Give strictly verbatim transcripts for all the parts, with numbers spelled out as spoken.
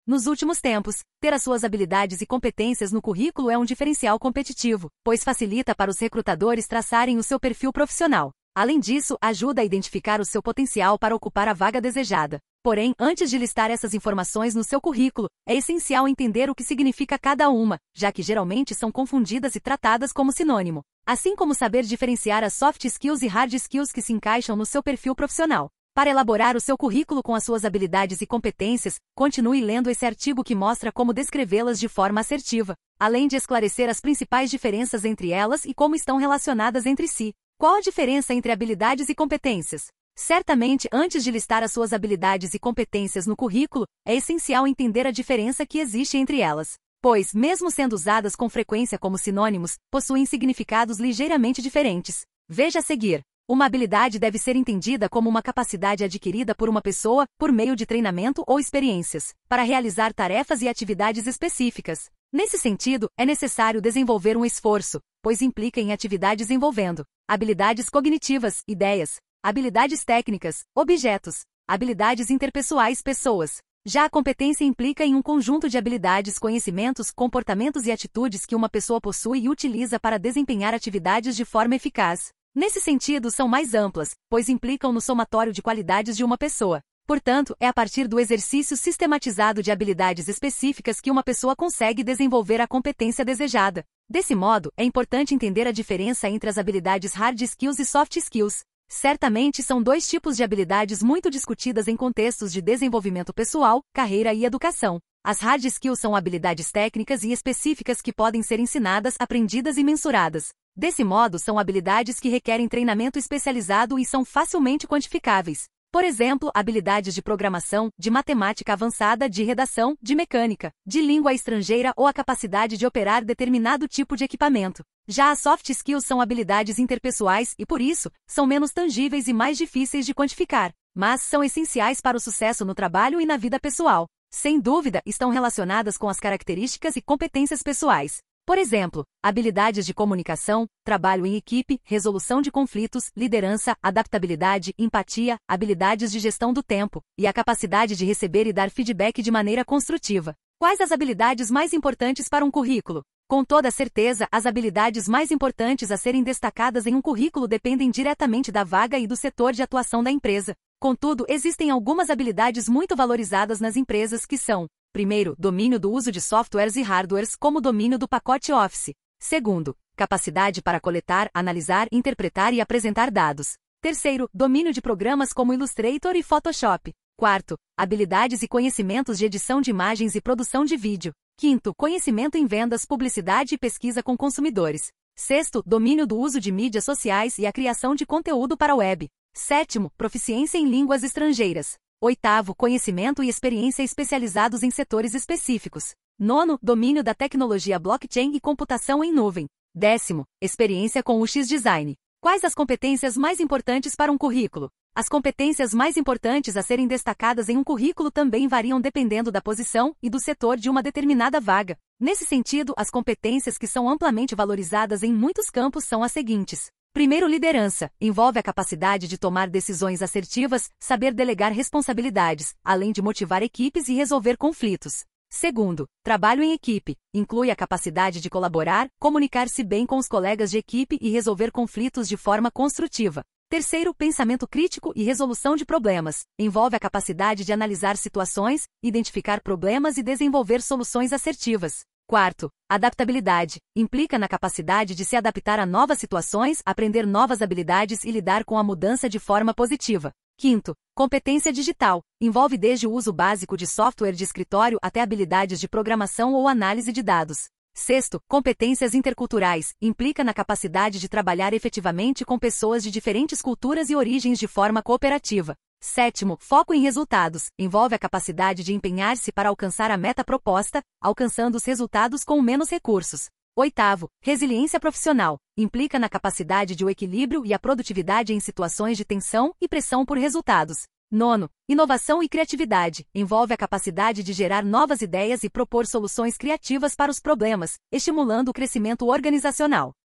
Nos últimos tempos, ter as suas habilidades e competências no currículo é um diferencial competitivo, pois facilita para os recrutadores traçarem o seu perfil profissional. Além disso, ajuda a identificar o seu potencial para ocupar a vaga desejada. Porém, antes de listar essas informações no seu currículo, é essencial entender o que significa cada uma, já que geralmente são confundidas e tratadas como sinônimo. Assim como saber diferenciar as soft skills e hard skills que se encaixam no seu perfil profissional. Para elaborar o seu currículo com as suas habilidades e competências, continue lendo esse artigo que mostra como descrevê-las de forma assertiva, além de esclarecer as principais diferenças entre elas e como estão relacionadas entre si. Qual a diferença entre habilidades e competências? Certamente, antes de listar as suas habilidades e competências no currículo, é essencial entender a diferença que existe entre elas, pois, mesmo sendo usadas com frequência como sinônimos, possuem significados ligeiramente diferentes. Veja a seguir. Uma habilidade deve ser entendida como uma capacidade adquirida por uma pessoa, por meio de treinamento ou experiências, para realizar tarefas e atividades específicas. Nesse sentido, é necessário desenvolver um esforço, pois implica em atividades envolvendo habilidades cognitivas, ideias, habilidades técnicas, objetos, habilidades interpessoais, pessoas. Já a competência implica em um conjunto de habilidades, conhecimentos, comportamentos e atitudes que uma pessoa possui e utiliza para desempenhar atividades de forma eficaz. Nesse sentido, são mais amplas, pois implicam no somatório de qualidades de uma pessoa. Portanto, é a partir do exercício sistematizado de habilidades específicas que uma pessoa consegue desenvolver a competência desejada. Desse modo, é importante entender a diferença entre as habilidades hard skills e soft skills. Certamente são dois tipos de habilidades muito discutidas em contextos de desenvolvimento pessoal, carreira e educação. As hard skills são habilidades técnicas e específicas que podem ser ensinadas, aprendidas e mensuradas. Desse modo, são habilidades que requerem treinamento especializado e são facilmente quantificáveis. Por exemplo, habilidades de programação, de matemática avançada, de redação, de mecânica, de língua estrangeira ou a capacidade de operar determinado tipo de equipamento. Já as soft skills são habilidades interpessoais e, por isso, são menos tangíveis e mais difíceis de quantificar, mas são essenciais para o sucesso no trabalho e na vida pessoal. Sem dúvida, estão relacionadas com as características e competências pessoais. Por exemplo, habilidades de comunicação, trabalho em equipe, resolução de conflitos, liderança, adaptabilidade, empatia, habilidades de gestão do tempo, e a capacidade de receber e dar feedback de maneira construtiva. Quais as habilidades mais importantes para um currículo? Com toda certeza, as habilidades mais importantes a serem destacadas em um currículo dependem diretamente da vaga e do setor de atuação da empresa. Contudo, existem algumas habilidades muito valorizadas nas empresas que são: primeiro, domínio do uso de softwares e hardwares, como o domínio do pacote Office. Segundo, capacidade para coletar, analisar, interpretar e apresentar dados. Terceiro, domínio de programas como Illustrator e Photoshop. Quarto, habilidades e conhecimentos de edição de imagens e produção de vídeo. Quinto, conhecimento em vendas, publicidade e pesquisa com consumidores. Sexto, domínio do uso de mídias sociais e a criação de conteúdo para a web. Sétimo, proficiência em línguas estrangeiras. Oitavo, conhecimento e experiência especializados em setores específicos. Nono, domínio da tecnologia blockchain e computação em nuvem. Décimo, experiência com U X Design. Quais as competências mais importantes para um currículo? As competências mais importantes a serem destacadas em um currículo também variam dependendo da posição e do setor de uma determinada vaga. Nesse sentido, as competências que são amplamente valorizadas em muitos campos são as seguintes. Primeiro, liderança. Envolve a capacidade de tomar decisões assertivas, saber delegar responsabilidades, além de motivar equipes e resolver conflitos. Segundo, trabalho em equipe. Inclui a capacidade de colaborar, comunicar-se bem com os colegas de equipe e resolver conflitos de forma construtiva. Terceiro, pensamento crítico e resolução de problemas. Envolve a capacidade de analisar situações, identificar problemas e desenvolver soluções assertivas. Quarto, adaptabilidade. Implica na capacidade de se adaptar a novas situações, aprender novas habilidades e lidar com a mudança de forma positiva. Quinto, competência digital. Envolve desde o uso básico de software de escritório até habilidades de programação ou análise de dados. Sexto, competências interculturais. Implica na capacidade de trabalhar efetivamente com pessoas de diferentes culturas e origens de forma cooperativa. Sétimo, foco em resultados. Envolve a capacidade de empenhar-se para alcançar a meta proposta, alcançando os resultados com menos recursos. Oitavo, resiliência profissional. Implica na capacidade de o equilíbrio e a produtividade em situações de tensão e pressão por resultados. Nono, inovação e criatividade. Envolve a capacidade de gerar novas ideias e propor soluções criativas para os problemas, estimulando o crescimento organizacional.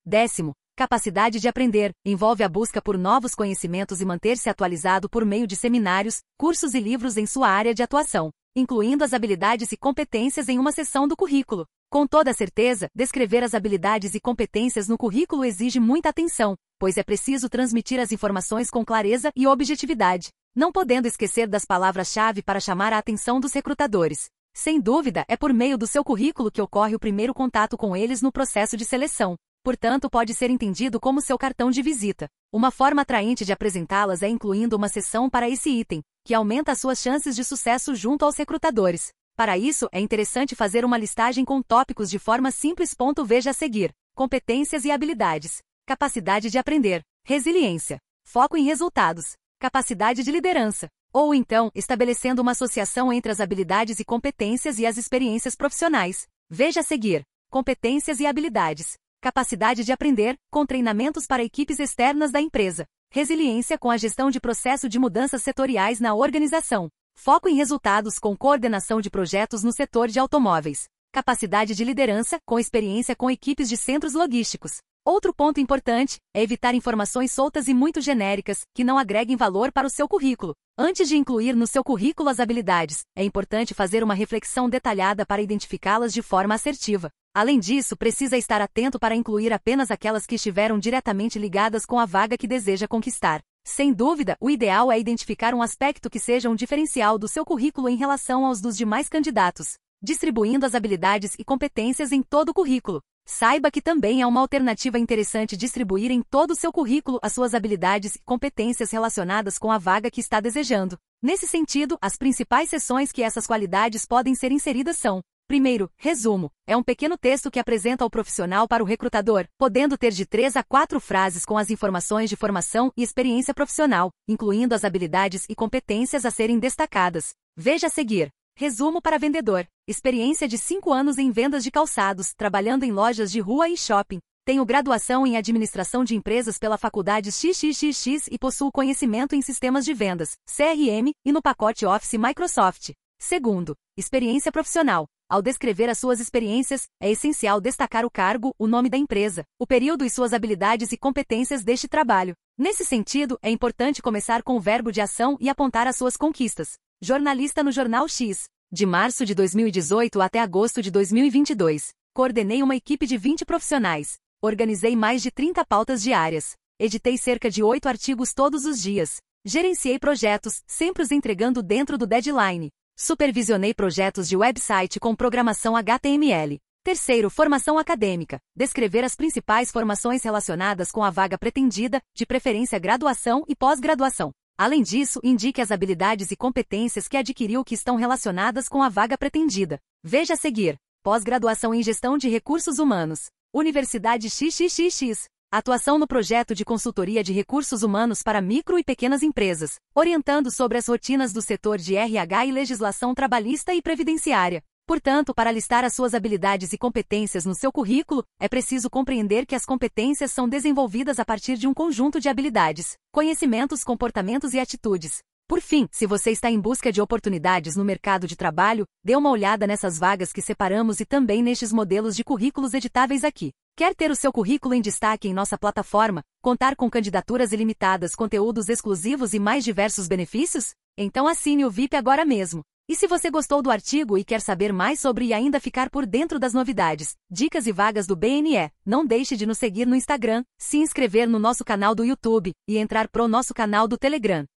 Décimo, capacidade de aprender, envolve a busca por novos conhecimentos e manter-se atualizado por meio de seminários, cursos e livros em sua área de atuação, incluindo as habilidades e competências em uma seção do currículo. Com toda certeza, descrever as habilidades e competências no currículo exige muita atenção, pois é preciso transmitir as informações com clareza e objetividade, não podendo esquecer das palavras-chave para chamar a atenção dos recrutadores. Sem dúvida, é por meio do seu currículo que ocorre o primeiro contato com eles no processo de seleção. Portanto, pode ser entendido como seu cartão de visita. Uma forma atraente de apresentá-las é incluindo uma seção para esse item, que aumenta as suas chances de sucesso junto aos recrutadores. Para isso, é interessante fazer uma listagem com tópicos de forma simples. Veja a seguir: competências e habilidades, capacidade de aprender, resiliência, foco em resultados, capacidade de liderança. Ou então, estabelecendo uma associação entre as habilidades e competências e as experiências profissionais. Veja a seguir: competências e habilidades, capacidade de aprender, com treinamentos para equipes externas da empresa, resiliência com a gestão de processo de mudanças setoriais na organização, foco em resultados com coordenação de projetos no setor de automóveis, capacidade de liderança com experiência com equipes de centros logísticos. Outro ponto importante é evitar informações soltas e muito genéricas, que não agreguem valor para o seu currículo. Antes de incluir no seu currículo as habilidades, é importante fazer uma reflexão detalhada para identificá-las de forma assertiva. Além disso, precisa estar atento para incluir apenas aquelas que estiveram diretamente ligadas com a vaga que deseja conquistar. Sem dúvida, o ideal é identificar um aspecto que seja um diferencial do seu currículo em relação aos dos demais candidatos, distribuindo as habilidades e competências em todo o currículo. Saiba que também é uma alternativa interessante distribuir em todo o seu currículo as suas habilidades e competências relacionadas com a vaga que está desejando. Nesse sentido, as principais seções que essas qualidades podem ser inseridas são: primeiro, resumo. É um pequeno texto que apresenta o profissional para o recrutador, podendo ter de três a quatro frases com as informações de formação e experiência profissional, incluindo as habilidades e competências a serem destacadas. Veja a seguir: resumo para vendedor. Experiência de cinco anos em vendas de calçados, trabalhando em lojas de rua e shopping. Tenho graduação em administração de empresas pela faculdade X X X X e possuo conhecimento em sistemas de vendas, C R M, e no pacote Office Microsoft. Segundo, experiência profissional. Ao descrever as suas experiências, é essencial destacar o cargo, o nome da empresa, o período e suas habilidades e competências deste trabalho. Nesse sentido, é importante começar com o verbo de ação e apontar as suas conquistas. Jornalista no Jornal X. De março de dois mil e dezoito até agosto de dois mil e vinte e dois. Coordenei uma equipe de vinte profissionais. Organizei mais de trinta pautas diárias. Editei cerca de oito artigos todos os dias. Gerenciei projetos, sempre os entregando dentro do deadline. Supervisionei projetos de website com programação H T M L. Terceiro, formação acadêmica. Descrever as principais formações relacionadas com a vaga pretendida, de preferência graduação e pós-graduação. Além disso, indique as habilidades e competências que adquiriu que estão relacionadas com a vaga pretendida. Veja a seguir: pós-graduação em gestão de recursos humanos. Universidade X X X X. Atuação no projeto de consultoria de recursos humanos para micro e pequenas empresas, orientando sobre as rotinas do setor de R H e legislação trabalhista e previdenciária. Portanto, para listar as suas habilidades e competências no seu currículo, é preciso compreender que as competências são desenvolvidas a partir de um conjunto de habilidades, conhecimentos, comportamentos e atitudes. Por fim, se você está em busca de oportunidades no mercado de trabalho, dê uma olhada nessas vagas que separamos e também nestes modelos de currículos editáveis aqui. Quer ter o seu currículo em destaque em nossa plataforma, contar com candidaturas ilimitadas, conteúdos exclusivos e mais diversos benefícios? Então assine o V I P agora mesmo. E se você gostou do artigo e quer saber mais sobre e ainda ficar por dentro das novidades, dicas e vagas do B N E, não deixe de nos seguir no Instagram, se inscrever no nosso canal do YouTube e entrar pro nosso canal do Telegram.